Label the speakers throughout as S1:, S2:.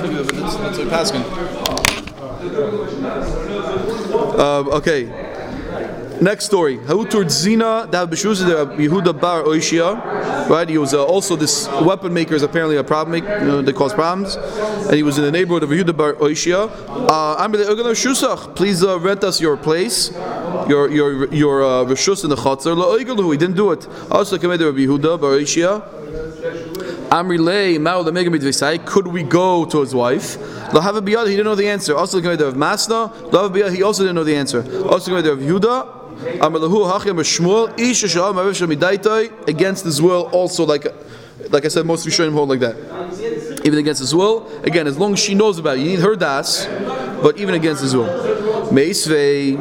S1: of view, but that's what passing. Okay. Next story. Hautur Zina da B'Shuz Yehuda Bar Oishia. Right, he was also this weapon maker is apparently a problem that cause problems, and he was in the neighborhood of Yehuda Bar Oishia. Please rent us your place, your reshus in the Chatzar. He didn't do it. Also, Rabbi Yehuda Bar Oishia. Could we go to his wife? He didn't know the answer. Also, the of Masna. He also didn't know the answer. Also, the of Yehuda. Against his will, also like I said, most Rishonim hold like that. Even against his will, again, as long as she knows about it, you need her das, but even against his will. Meisvei,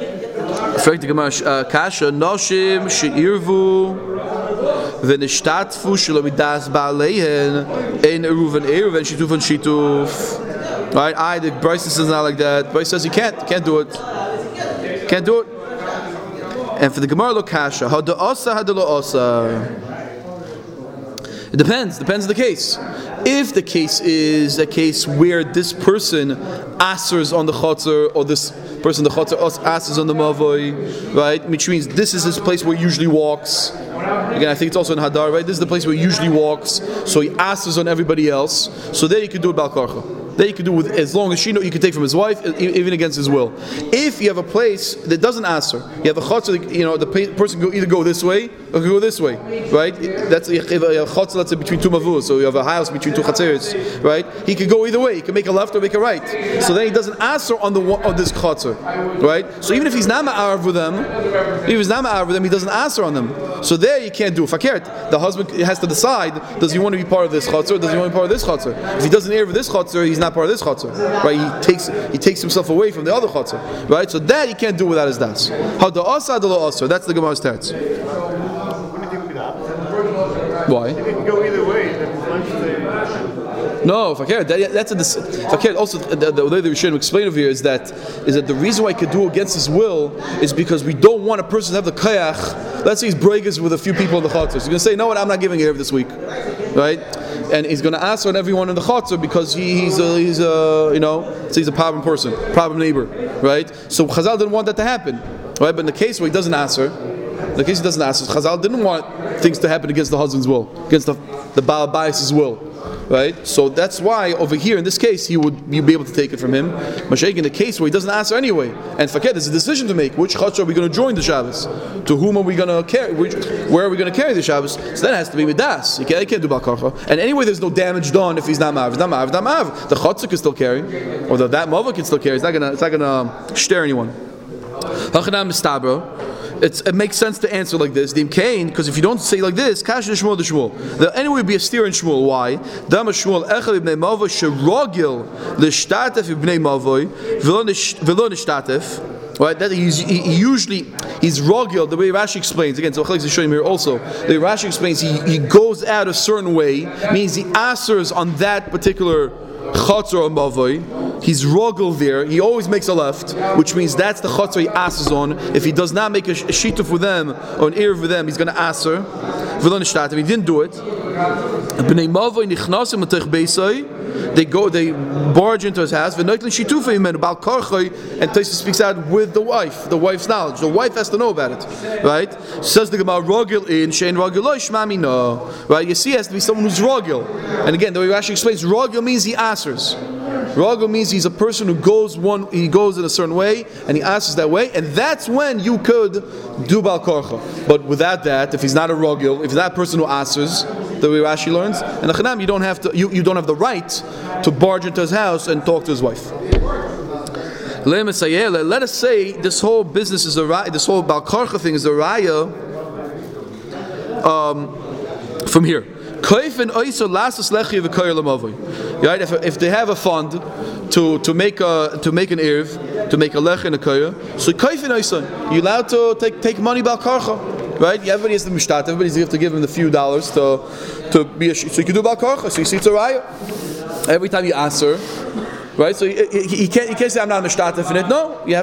S1: kasha noshim sheirvu v'nishtatfu shlomidas ba'aleihen ein eruven shitufan shituf. Right? The Bryce says not like that. Bryce says you can't do it. Can't do it. And for the Gemara lo kasha, how the osa, how the lo osa. It depends on the case. If the case is a case where this person asers on the chotzer, or this person the chotzer asers on the mavoi, right? Which means this is his place where he usually walks. Again, I think it's also in Hadar, right? This is the place where he usually walks, so he asers on everybody else. So there you could do it bal karcha. That you could do with, as long as she knows, you can take from his wife, even against his will. If you have a place that doesn't answer, you have a chotzer, the person can either go this way or can go this way, right? That's a chotzer, let's say, between two mavus, so you have a house between two chatzeres, right? He can go either way. He can make a left or make a right. So then he doesn't answer on this chotzer, right? So even if he's not ma'arav with them, he doesn't answer on them. So there you can't do fakert. The husband has to decide: does he want to be part of this chotzer? Or does he want to be part of this chotzer? If he doesn't hear of this chotzer, he's not part of this chotzer, right? He takes himself away from the other chotzer, right? So that he can't do without his das. How the asa the lo asa? That's the Gemara's teretz. Why?
S2: If it can go either way, then
S1: no, fakir. That's fakir. Also, the way the Rishonim explain over here is that the reason why he could do against his will is because we don't want a person to have the kayach. Let's say he's breakers with a few people in the chotzer. He's going to say, "No, what? I'm not giving it this week," right? And he's going to ask on everyone in the chotzer because he's a problem person, problem neighbor, right? So Chazal didn't want that to happen, right? But in the case where he doesn't answer, Chazal didn't want things to happen against the husband's will, against the Baal Bayis' will, right? So that's why over here in this case you'd be able to take it from him. Mashiach, in the case where he doesn't answer anyway, and forget, there's a decision to make. Which chotzer are we going to join the Shabbos? To whom are we going to carry? Where are we going to carry the Shabbos? So that has to be midas. You can't do balkarcha. And anyway, there's no damage done if he's not ma'av. The chotzer can still carry, or that mother can still carry. It's not going to stare anyone. It makes sense to answer like this. Because if you don't say like this, kash the Shmuel. There'll anyway be a steer in Shmuel. Why? Dama Shmuel echad ibnei mavoi sherogil l'shtatef ibnei mavoi v'lo nishtatef. Right? That he's rogil. The way Rashi explains again. So Chalek is showing here also. The way Rashi explains he goes out a certain way, means he answers on that particular chotzer or mavoi. He's rogel there. He always makes a left, which means that's the chotzer he asks on. If he does not make a shituf with them or an erev with them, he's going to answer. He didn't do it. They barge into his house, and Taisa speaks out with the wife's knowledge. The wife has to know about it, right? Says the Gemara, rogel in shein rogel lo shmami no, right? You see, it has to be someone who's rogel. And again, the way Rashi explains, rogel means he answers. Rogel means he's a person who goes in a certain way and he answers that way, and that's when you could do bal korcha. But without that, if he's not a rogel, if he's not a person who answers, the way Rashi learns, and the Chanam, you don't have the right to barge into his house and talk to his wife. Let us say this whole business is this whole bal korcha thing is a raya from here. Right? If they have a fund to make an erev, to make a lech and a koyer, so you're allowed to take money bal karcha, right? Everybody has the mishtat. Everybody has to give him the few dollars to be a so you can do bal karcha. So you see it's a raya. Every time you answer, right? So you can't say I'm not a mishtat in it. No, you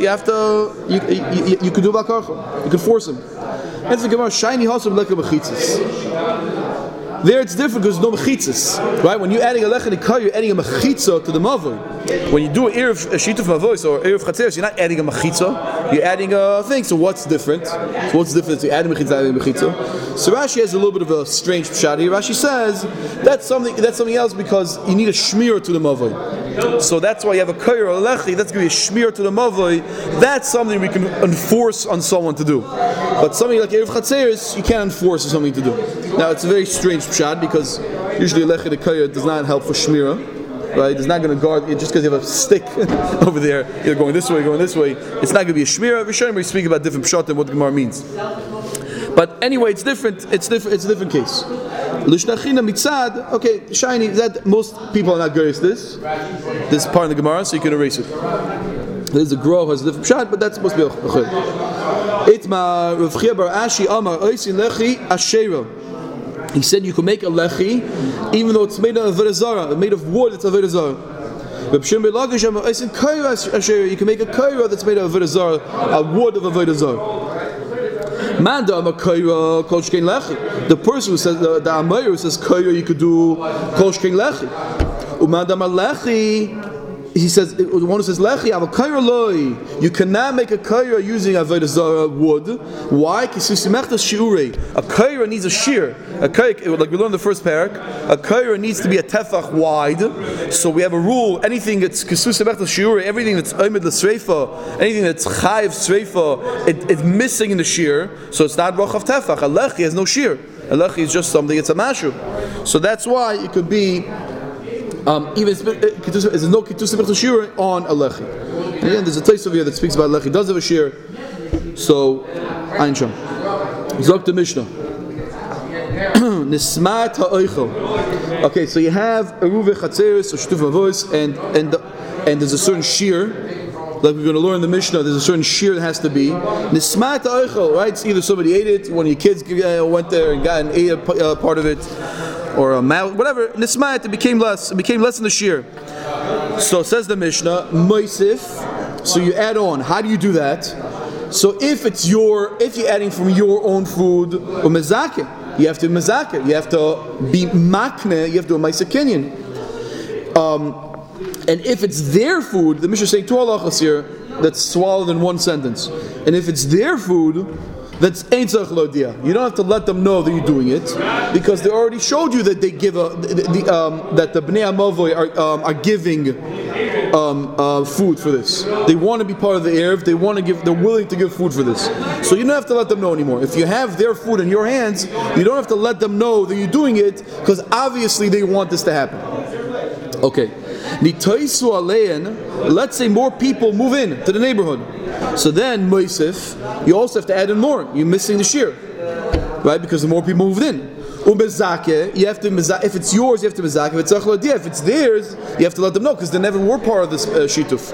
S1: can do bal karcha. You can force him. And the Gemara shiny hasam lekem mechitzis. There it's different because there's no mechitzas, right? When you're adding a lechem nikar, you're adding a mechitza to the mavoi. When you do an erev shituf mavois or erev chatzeres, you're not adding a mechitza, you're adding a thing. So what's different? So what's different? You add a mechitza, adding a mechitza. So Rashi has a little bit of a strange pshat here. Rashi says that's something else because you need a shmir to the mavoi. So that's why you have a koyer or a lechi. That's going to be a shmir to the mavoi. That's something we can enforce on someone to do. But something like erev chatzeres, you can't enforce something to do. Now it's a very strange pshat because usually a lechi the koyer does not help for shmira. Right? It's not going to guard it just because you have a stick over there. You're going this way, It's not going to be a shmira. Rishonim we speak about different pshat and what the Gemara means. But anyway, it's different. It's a different case. Lishnachina mitzad. Okay, shiny. That most people are not good at this. This is part of the Gemara, so you can erase it. There's a grow has a different pshat, but that's supposed to be a chayr. Itma Rav Chia bar Ashi Amar Oisin Lechi Ashera. He said you can make a lechi, even though it's made of avodah zarah, made of wood. It's avodah zarah. You can make a kaira that's made of avodah zarah, a wood of avodah zarah. The person who says the Amayr who says kaira, you could do kol shkein lechi. He says the one who says lechi, I have a kaira loy. You cannot make a kaira using avodah zarah wood. Why? A kaira needs a shear. A kaira, like we learned in the first parak, a kaira needs to be a tefach wide. So we have a rule: anything that's kisus semechtas shiurei, everything that's oimid l'sreifa, anything that's chayiv sreifa, it's missing in the shear. So it's not rochav tefach. A lechi has no shear. A lechi is just something. It's a mashu. So that's why it could be. Even there's no kitus semechtas shiurei on a lechi. And again, there's a taste over here that speaks about lechi does have a shear. So, Ein Sham. Zok the Mishnah. Nismat ha'oichel. Okay, so you have eruv chatzeres or shtuf mavois, and there's a certain shear, like we're going to learn in the Mishnah. There's a certain shear that has to be nismat ha'oichel, right? It's either somebody ate it, one of your kids went there and got and ate a part of it, or a mouse, whatever. Nismat, it became less in the shear. So says the Mishnah, moisif. So you add on. How do you do that? So if you're adding from your own food or mezakeh, you have to mezakeh, you have to be makne, you have to do a ma'aser kinyan. And if it's their food, the Mishnah is saying two halachas here that's swallowed in one sentence. And if it's their food, that's ein tzarich l'odiah. You don't have to let them know that you're doing it because they already showed you that they give that the bnei hamavoy are giving food for this. They want to be part of the erev. They're willing to give food for this. So you don't have to let them know anymore. If you have their food in your hands, you don't have to let them know that you're doing it because obviously they want this to happen. Okay. Let's say more people move in to the neighborhood. So then, Moisef, you also have to add in more. You're missing the shear, right? Because the more people moved in. You have to if it's yours, you have to mezakeh. If it's theirs, you have to let them know because they never were part of this shituf.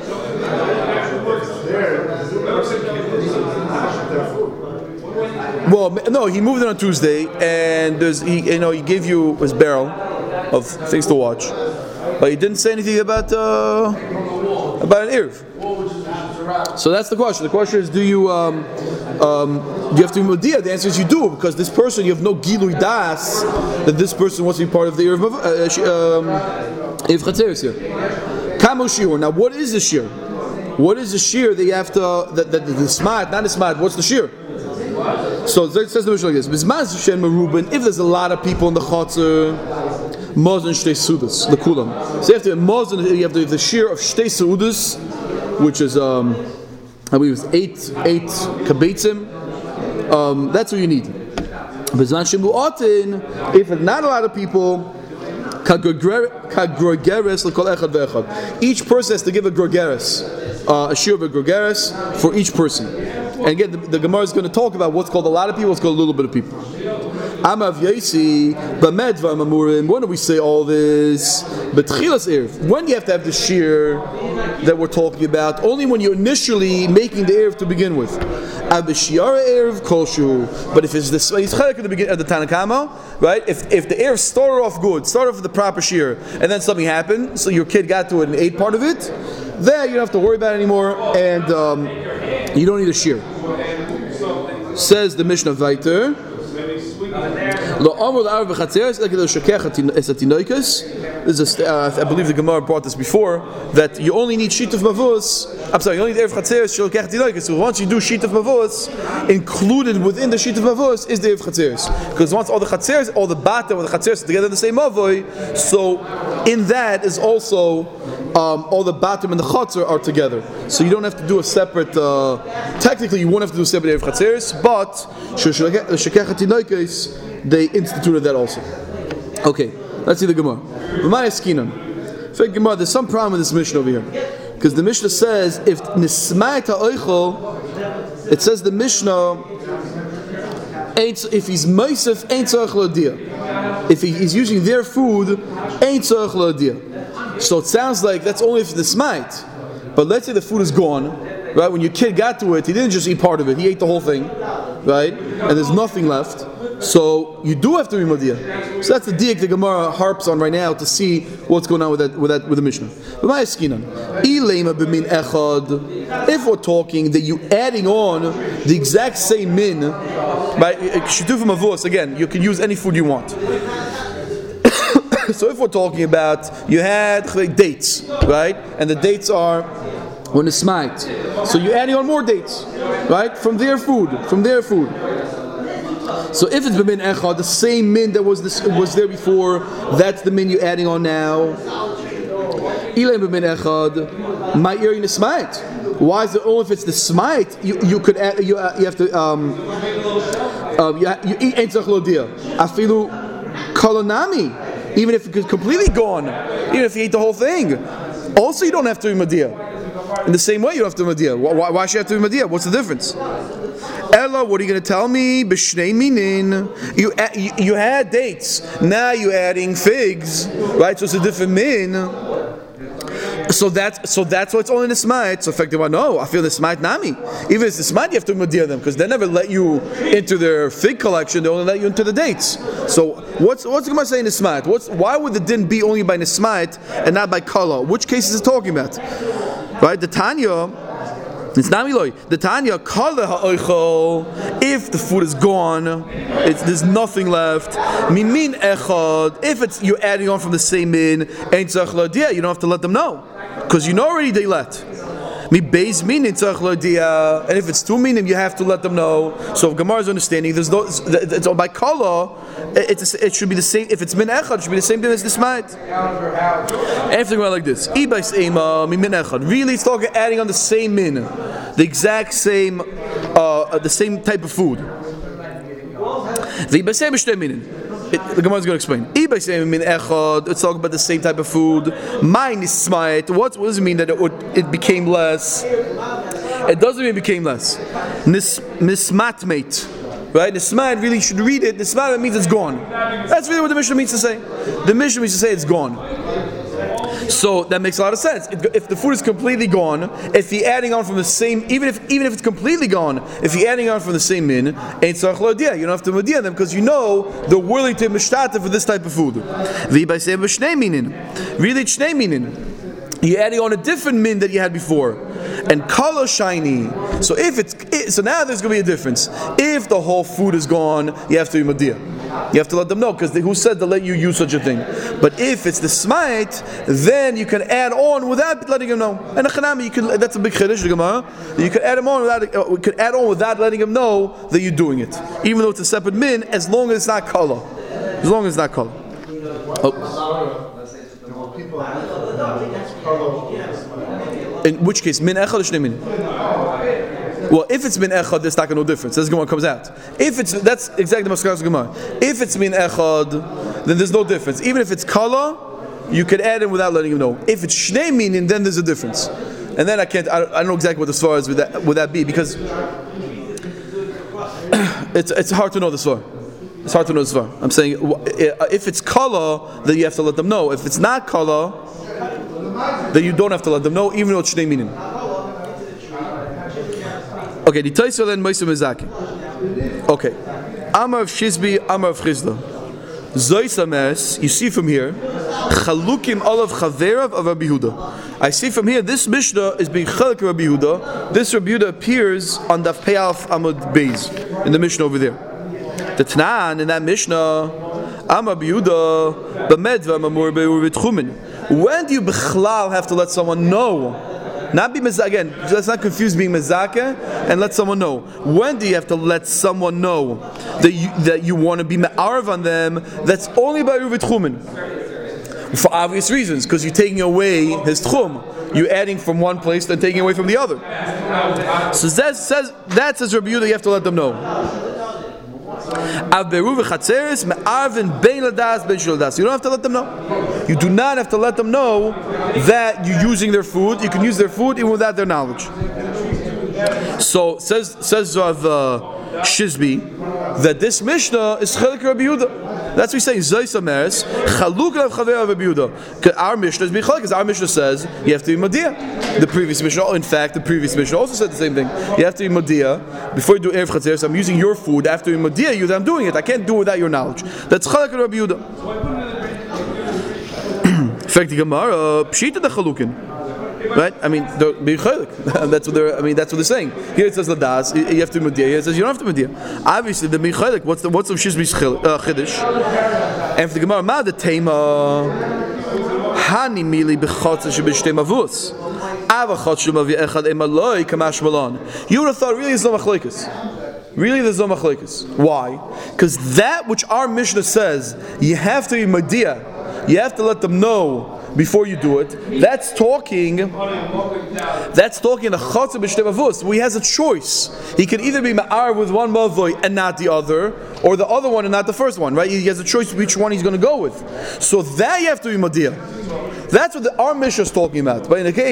S1: Well, no, he moved in on Tuesday, and he gave you his barrel of things to watch, but he didn't say anything about an erev. So that's the question. The question is, do you have to be Mediyah? The answer is you do, because this person, you have no Gilui Das that this person wants to be part of the Erev Chatzeres here. Kamo Shiur. Now, what is the shear? What is the shear that you have to, that the smart, not the smart, what's the shear? So it says the Mishnah like this: if there's a lot of people in the Chatzer, Mozen Shtei Sudas, the Kulam. So you have to Mozen, you have the shear of Shtei Sudas, which is I believe it's eight kabetzim. That's what you need. If it's not a lot of people, each person has to give a grogeres, a shear of a grogeres for each person. And again, the Gemara is going to talk about what's called a lot of people, what's called a little bit of people. When do we say all this? When do you have to have the shear that we're talking about? Only when you're initially making the erev to begin with. But if it's this, it's at the beginning of the Tanakama, right? If the erev started off good, started off with the proper shear, and then something happened, so your kid got to it and ate part of it, there you don't have to worry about it anymore, and you don't need a shear. Says the Mishnah Vayter. I believe the Gemara brought this before, that you only need sheet of mavus. I'm sorry, you only need Erev Chatzeres Shelokech Tinoikos. So once you do sheet of mavus, included within the sheet of mavus is the Erev Chatzeres. Because once all the Chatzeres, all the bata or the Chatzeres are together in the same mavoi, so in that is also all the batim and the chatzar are together. So you don't have to do a separate. Technically, you won't have to do a separate Erev Chatzeres, but Shelokech Tinoikos, they instituted that also. Okay, let's see the Gemara. There's some problem with this Mishnah over here, because the Mishnah says if nismai ta'oichel, it says the Mishnah, if he's meisef ain't tzarich l'odiyah. If he's using their food, ain't tzarich l'odiyah. So it sounds like that's only if it's nismait. But let's say the food is gone, right? When your kid got to it, he didn't just eat part of it; he ate the whole thing, right? And there's nothing left. So you do have to be Madiyah. So that's the diak the Gemara harps on right now to see what's going on with the Mishnah. If we're talking that you adding on the exact same min, by shituf mavos, again, you can use any food you want. So if we're talking about you had dates, right, and the dates are when it's smite, so you're adding on more dates, right, from their food. So if it's min echad, the same min that was there before, that's the min you're adding on now. Ilay min echad, my ear in the smite. Why is it only if it's the smite you could add, you have to you eat ein tzach lodia afilu kolonami, even if it's completely gone, even if you eat the whole thing, also you don't have to be madiyah. In the same way you don't have to be madiyah. Why should you have to be madiyah? What's the difference? Ella, what are you going to tell me? B'shnei minin. You had dates. Now you're adding figs, right? So it's a different min. So that's why it's only the smite. So effectively, no, I feel the smite nami. Even if it's the smite, you have to madir them because they never let you into their fig collection. They only let you into the dates. So what's the Gemara saying the smite? Why would the din be only by the smite and not by kala? Which case is it talking about? Right, the Tanya. It's namiloi. The Tanya kala ha'oichel. If the food is gone, there's nothing left. Mimin echad. If you're adding on from the same min, ain't tzach l'odiyah. You don't have to let them know because you know already they let. Mi beis min ain't tzach l'odiyah. And if it's two minim, you have to let them know. So if Gemara's understanding, there's no. It's by kala. It should be the same. If it's min echad, it should be the same thing as the smite. Everything went like this. Really, it's talking adding on the same min, the exact same, the same type of food. The Gemara is going to explain. It's talking about the same type of food. Mine is smite. What does it mean that it became less? It doesn't mean it became less. Nismatmate. Right? Nismat really should read it. Nismat means it's gone. That's really what the Mishnah means to say. The Mishnah means to say it's gone. So that makes a lot of sense. If the food is completely gone, if you're adding on from the same, even if it's completely gone, if you're adding on from the same min, ain't tzarich l'odiyah. You don't have to modiyah them because you know they're willing to mishtata for this type of food. Really, shnei minin. You're adding on a different min that you had before, and color shiny. So so now there's going to be a difference. If the whole food is gone, you have to be madiyah. You have to let them know because who said to let you use such a thing? But if it's the smite, then you can add on without letting them know. And a that's a big chiddush, Gemara. You can add them on without letting them know that you're doing it, even though it's a separate min, as long as it's not color. As long as it's not color. In which case, min echad or shnei min? Well, if it's min echad, there's not no difference. That's Gemara comes out. That's exactly the Maskaras Gemara. If it's min echad, then there's no difference. Even if it's kala, you can add it without letting him know. If it's shnei min, then there's a difference. And then I don't know exactly what the svara is would that be because it's hard to know the svara. It's hard to know the svara. I'm saying if it's kala, then you have to let them know. If it's not kala, then you don't have to let them know, even though it's shnei minin. Okay, the Taisel and Moisem Mizaki. Okay, Amar of Shizbi, Amar of Chizda. Zoysames, you see from here, Chalukim Olav Chaverav of Rabbi Yehuda. I see from here, this Mishnah is being Chaluk Rabbi Yehuda. This Rabbi Yehuda appears on Daf Pei Alf Amud Beis in the Mishnah over there. The Tanan in that Mishnah, Amar B'Yehuda, B'Medva Mamur Be'Urvit Chumin. When do you b'chlal have to let someone know? Not be mezakeh. Again, let's not confuse being mezakeh and let someone know. When do you have to let someone know that you want to be me'arv on them? That's only by Urvit Chumin. For obvious reasons, because you're taking away his tchum. You're adding from one place and taking away from the other. So that says Rabbi Yehuda, you have to let them know. You don't have to let them know. You do not have to let them know that you're using their food. You can use their food even without their knowledge. So says Rav Shizbi that this Mishnah is Chelik Rabbi Yehuda. That's what he's saying. Zayis Ameres Chaluk Rav Chaver Rabbi Yehuda. Our Mishnah is Bichalek, because our Mishnah says you have to be Madiyah. The previous Mishnah, in fact, the previous Mishnah also said the same thing. You have to be Madiyah before you do Erev Chatzeres. So I'm using your food. After you Madiyah, I'm doing it. I can't do it without your knowledge. That's Chaluk Rabbi Yehuda. In fact, the Gemara Pshita the Chalukin. Right? I mean, that's what they're saying. Here it says ladas, you have to be mediyah. Here it says you don't have to be mediyah. Obviously, the michalik. What's the Shizbi's chiddush? And for the Gemara, ma the tema hani mili b'chotz shebishtei mavus. Avachot shemavi echad emaloi kamash malon. You would have thought really is no machlekes. Really, there's no machlekes. Why? Because that which our Mishnah says, you have to be mediyah. You have to let them know before you do it. That's talking a chotzer b'shtei mavus. He has a choice. He can either be ma'ar with one mavoy and not the other, or the other one and not the first one. Right? He has a choice which one he's going to go with. So that you have to be madiyah. That's what our Mishnah is talking about. But in the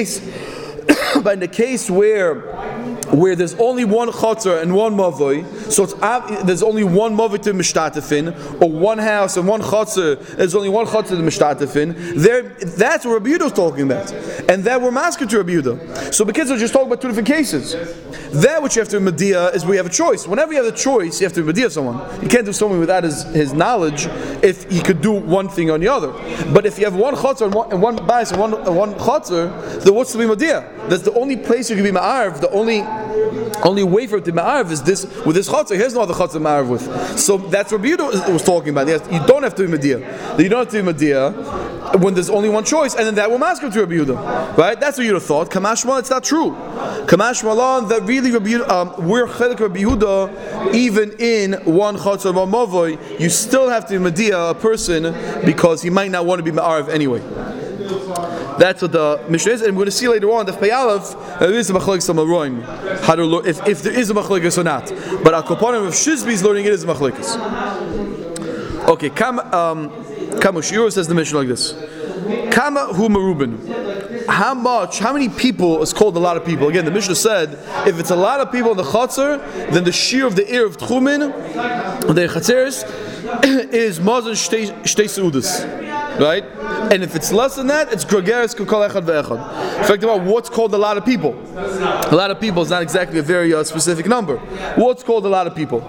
S1: case where there's only one chotzer and one mavoi, so there's only one mavoi to mishtatefin, or one house and one chotzer, there's only one chotzer to mishtatefin. That's what Rabbi Yehuda is talking about, and that we're masking to Rabbi Yehuda. So because we're just talking about two different cases. That which you have to be mediyah is where you have a choice. Whenever you have a choice, you have to be mediyah someone. You can't do something without his knowledge if he could do one thing or the other. But if you have one chotzer and one bias and one chotzer, then what's to be mediyah? That's the only place you can be ma'arv. The only way for it to be ma'arv is this with this chotzer. Here's no other chotzer ma'arv with. So that's what Rabbi Yehuda was talking about. Yes, you don't have to be mediyah. You don't have to be mediyah when there's only one choice, and then that will mask him to Rabbi Yehuda. Right? That's what you'd have thought. Kamash Malon, it's not true. Kamash Malon, that really Rabbi Yehuda, we're chelik Rabbi Yehuda, even in one chotzer or mavoy, you still have to be mediyah a person because he might not want to be ma'arv anyway. That's what the Mishnah is, and we're going to see later on the Payalav there is a machlekes on Maroim, how to learn if there is a machlekes or not. But our Kopanim of Shizbi is learning it as a machlekes. Okay, Kamushiro says the Mishnah like this: Kama hu merubin. How many people is called a lot of people? Again, the Mishnah said if it's a lot of people in the Chatzar, then the shear of the ear of Tchumin, the Chatzeres, is Mazen Shtei Seudas. Right? And if it's less than that, it's Grogeres Kukal Echad Ve'echad. In fact, about what's called a lot of people. A lot of people is not exactly a very specific number. What's called a lot of people?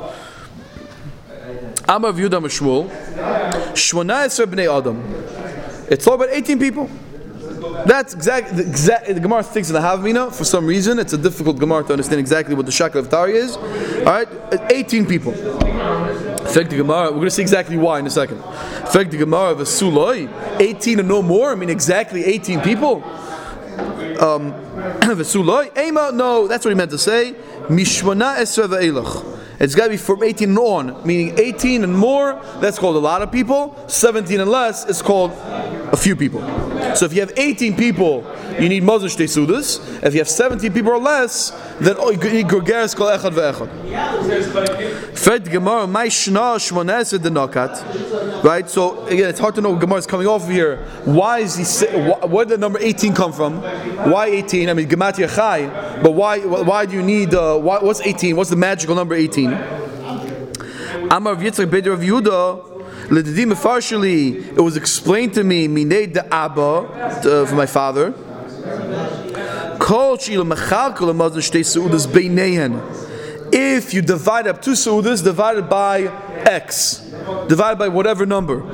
S1: Amar Yehuda Mishmuel, Shmona Esrei Bnei Adam. It's all about 18 people. That's exactly the Gemara thinks in the Havmina. For some reason, it's a difficult Gemara to understand exactly what the Shakal of Tari is. All right, 18 people. In fact, the Gemara, we're going to see exactly why in a second. In fact, the Gemara of a Suloi, 18 and no more. I mean, exactly 18 people. Vesuloi, Ema, no, that's what he meant to say. Mishmana Esrei Ve'elach. It's got to be from 18 and on, meaning 18 and more, that's called a lot of people. 17 and less is called a few people. So if you have 18 people, you need Mazen Shtei Seudas. If you have 17 people or less, then you need Grogeres Kol Echad Ve'echad. Fed Gemara, my Shna Shmoneh Denakat. Right? So again, it's hard to know what Gemara is coming off of here. Why is he? Where did the number 18 come from? Why 18? I mean, Gematria Chai. But why do you need? What's 18? What's the magical number 18? Amar Yitzchak Beder of Yehuda. It was explained to me, Minei de Abba, for my father. If you divide up two seudas, divided by X, divided by whatever number,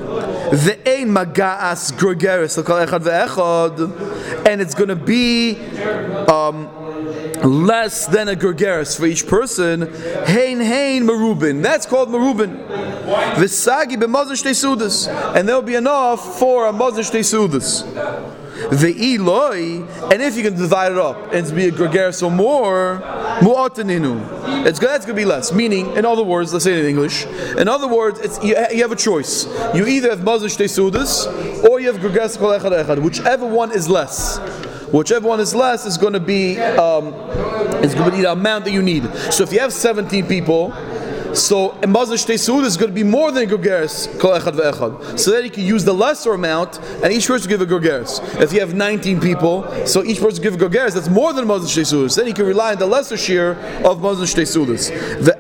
S1: and it's going to be less than a gergeres for each person, hein merubin. That's called merubin. V'sagi b'mazen shtei sudas, and there'll be enough for a mazen shtei sudas. Ve'iloi, and if you can divide it up and be a gergeres or more, mu'ataninu. That's going to be less. Meaning, in other words, let's say it in English. In other words, you have a choice. You either have mazen shtei sudas or you have gergeres kol echad echad. Whichever one is less. Whichever one is less is going to be the amount that you need. So if you have 17 people, so a mazen shtei sudas is going to be more than a gergeres kol echad ve'echad. So then you can use the lesser amount, and each person give a gergeres. If you have 19 people, so each person give a gergeres, that's more than a mazen shtei sudas. Then you can rely on the lesser share of mazen shtei sudas.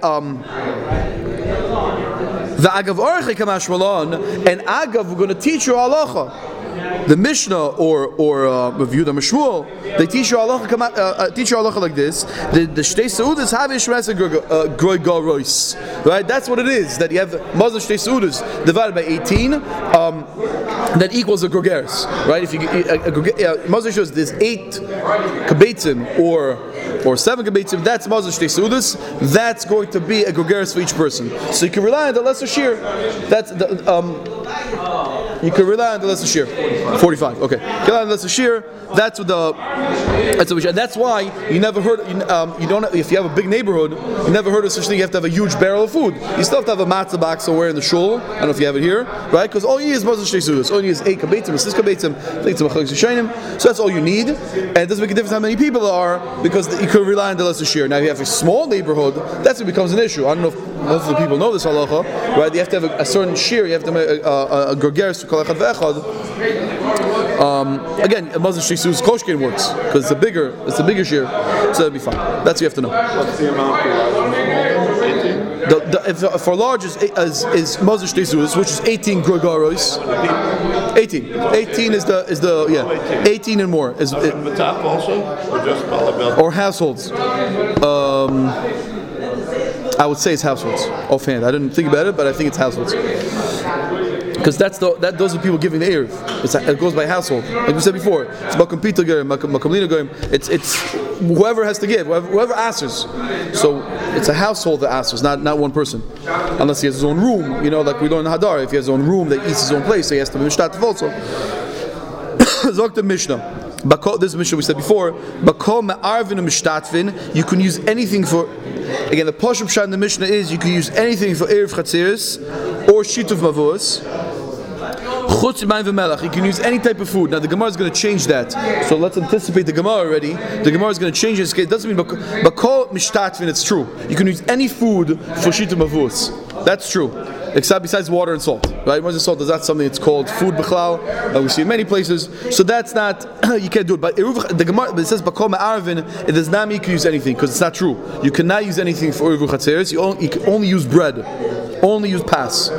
S1: The agav orche kamash malon, and agav we're going to teach you halacha. The Mishnah or Review the Mishmuel, they teach you halacha like this. The shtei seudas have ishras groi garois, right? That's what it is. That you have mazen shtei seudas divided by 18, that equals a gergeres, right? If you mazen shtei there's 8 kabetzim or 7 kabetzim, that's mazen shtei seudas. That's going to be a gergeres for each person. So you can rely on the lesser shear. That's the you can rely on the lesser shear. 45. Okay. Rely on the lesser shear. That's what and that's why you never heard. You don't. If you have a big neighborhood, you never heard of such thing. You have to have a huge barrel of food. You still have to have a matzah box somewhere in the shul. I don't know if you have it here, right? Because all you need is mazen shtei sudas. All you need is 8 kabetzim or 6 kabetzim. I think it's a machlokes yishayim. So that's all you need, and it doesn't make a difference how many people there are because you can rely on the lesser shear. Now, if you have a small neighborhood, that's what becomes an issue. I don't know if most of the people know this halacha, right? You have to have a certain shear. You have to make a gergeres to kol echad ve'echad. Again, a mazen shtei sudas koshkin works because it's a bigger shear, so that'll be fine. That's what you have to know.
S2: What's the amount
S1: For large is mazen shtei sudas, which is 18 gergeros. 18 is the 18 and more is
S2: Mataf also, or just
S1: or households. I would say it's households offhand. I didn't think about it, but I think it's households. Because those are people giving the eruv. It goes by household, like we said before. It's makom pita goyim, makom lina goyim. It's whoever has to give, whoever answers. So it's a household that answers, not one person, unless he has his own room. You know, like we learn in Hadar, if he has his own room that eats his own place, so he has to be mishtatev also. Zok the Mishnah. This Mishnah we said before. Bakol me'arvin u'mishtatvin. You can use anything for. Again, the Pashup Pshat in the Mishnah is you can use anything for eruv chatzeres or shituf mavos. Chutz mayim v'melach. You can use any type of food. Now the Gemara is going to change that. So let's anticipate the Gemara already. The Gemara is going to change this. It doesn't mean bakol mishtatvin. It's true. You can use any food for shituf mavos. That's true. Except besides water and salt, right? Water and salt is not something that's called food b'chlal. We see in many places. So that's not you can't do it. But the Gemara, it says bakol me'arvin. It does not mean you can use anything because it's not true. You cannot use anything for eruv chatzeres. You can only use bread. Only use pas.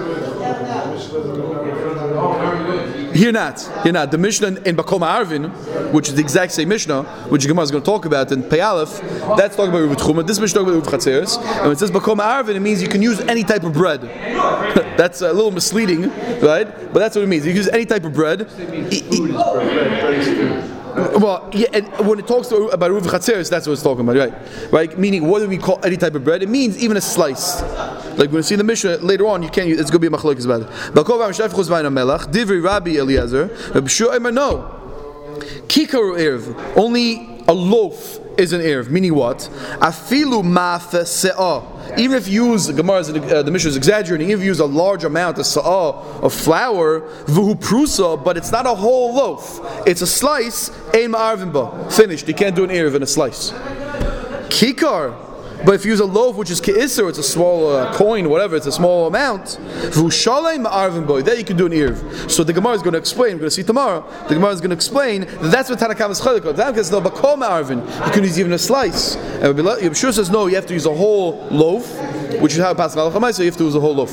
S1: Here not. The Mishnah in Bakol Ma'arvin, which is the exact same Mishnah, which the Gemara is going to talk about in Pei Aleph, that's talking about Eruv Tchuma. This Mishnah talking about Eruv Chatzeres. And when it says Bakol Ma'arvin, it means you can use any type of bread. That's a little misleading, right? But that's what it means. You can use any type of bread. Well, yeah, and when it talks about Eruv Chatzeres, that's what it's talking about, right? Meaning, what do we call any type of bread? It means even a slice. Like when you see the Mishnah later on, you can't use. It's going to be a machlokes about it. Divri Rabbi Eliezer, no. Kikaru erev, only a loaf is an erev. Meaning what? Afilu maf se'ah. Even if you use the Mishnah is exaggerating. Even if you use a large amount of se'ah of flour, vuhu prusa, but it's not a whole loaf. It's a slice. Ein ma'arvin ba. Finished. You can't do an erev in a slice. Kikar. But if you use a loaf which is ke'isr, it's a small coin, whatever, it's a small amount. V'ushalei ma'arvin boy. Then you can do an erev. So the Gemara is going to explain. We're going to see tomorrow. The Gemara is going to explain that that's what Tanakam is chalik. Tanakam says no, bakol ma'arvin. You can use even a slice. And Yeshua says no, you have to use a whole loaf, which is how it passes Malachamai. So you have to use a whole loaf.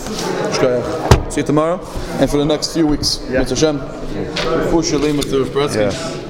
S1: See you tomorrow, and for the next few weeks. Yeah. Hashem.